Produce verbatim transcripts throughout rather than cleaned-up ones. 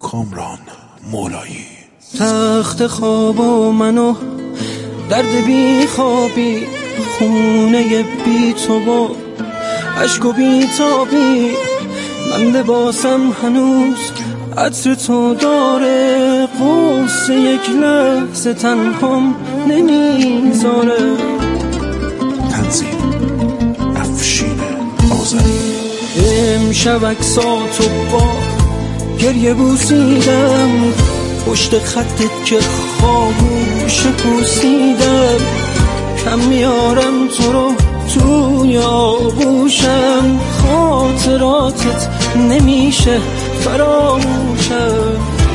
کامران مولایی. تخت خواب و منو درد بی خوابی، خونه بی تو با عشق و بی تابی، من لباسم هنوز عطر تو داره، قصه یک لحظه تنهام نمیذاره. تنظیم افشین آذری. امشب عکساتو با گریه بوسیدم، پشت خطت که خاموش پوسیدم، کم میارم تو رو توی آغوشم، خاطراتت نمیشه فراموشم.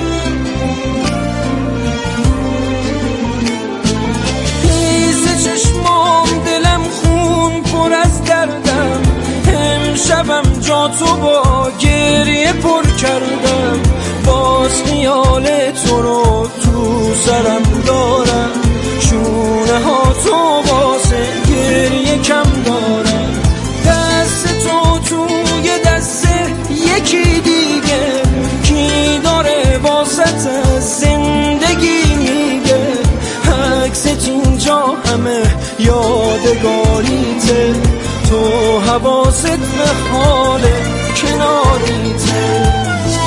خیز چشمام دلم خون پر از دردم، امشبم جا تو با گریه پر کردم، باز خیال تو رو تو سرم دارم، شونه ها تو واسه گریه کم دارم، دست تو توی دست یکی دیگه، کی داره واسط زندگی میگه، عکست اینجا همه یادگاریته، تو حواست به حال کناریته.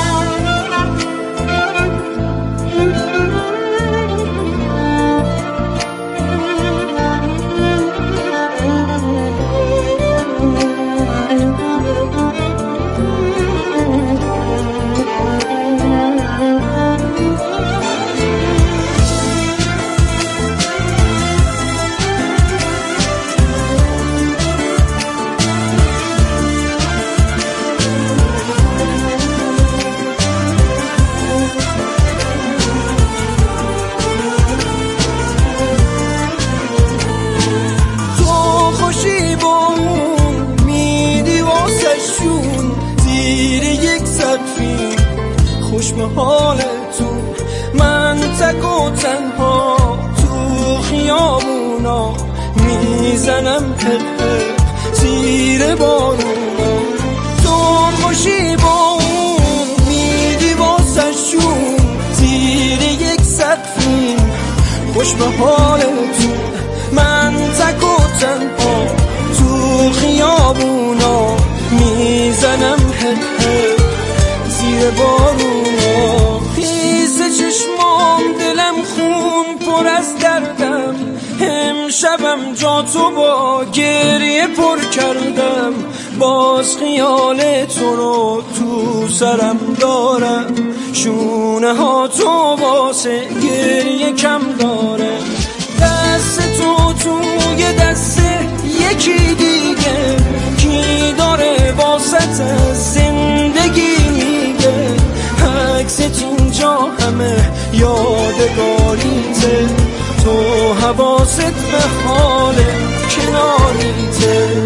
خوش به حالتون من تک و تنها تو خیابونا میزنم حق زیر بارونا، تو خوشی با اون میدی واسه شون زیر یک سقفیم. خوش به حالتون من تک و تنها تو خیابونا میزنم حق زیر بارونا، خیز چشمام دلم خون پر از دردم، امشبم جا تو با گریه پر کردم، باز خیال تو رو تو سرم دارم، شونه ها تو واسه گریه کم داره، دست تو توی دست یکی دیگه، کی داره واسط زندگی میگه، عکست اینجا همه یادگاریته، تو حواست به حال کناریته.